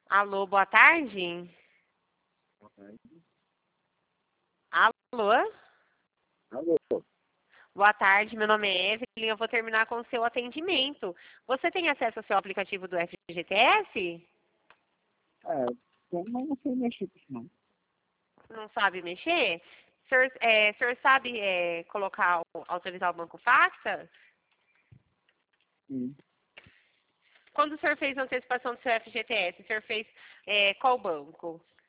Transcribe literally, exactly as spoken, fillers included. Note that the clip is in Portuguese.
Alô, boa tarde. Boa tarde. Alô? Alô? Boa tarde, meu nome é Evelyn, eu vou terminar com o seu atendimento. Você tem acesso ao seu aplicativo do F G T S? É, eu não sei mexer com isso, não. Não sabe mexer? O senhor, é, o senhor sabe é, colocar, o- autorizar o banco faxa? Sim. Quando o senhor fez a antecipação do seu F G T S, o senhor fez é, qual banco?